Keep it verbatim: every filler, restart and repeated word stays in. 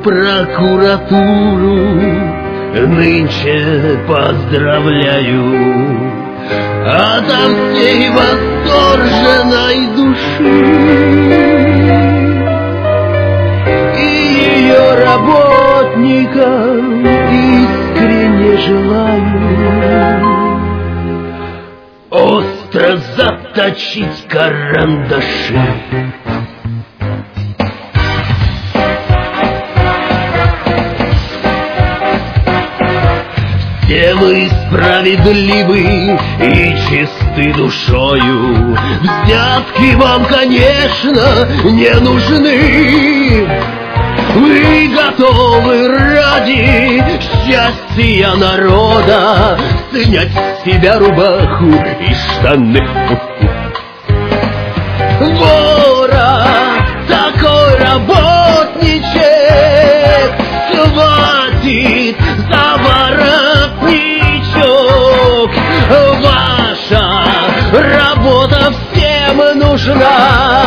прокуратуру нынче поздравляю ото всей восторженной души и ее работникам искренне желаю остро заточить карандаши. Все вы справедливы и чисты душою, взятки вам, конечно, не нужны. Вы готовы ради счастья народа снять с себя рубаху и штаны. Вора такой работничек хватит за воротничок. Ваша работа всем нужна,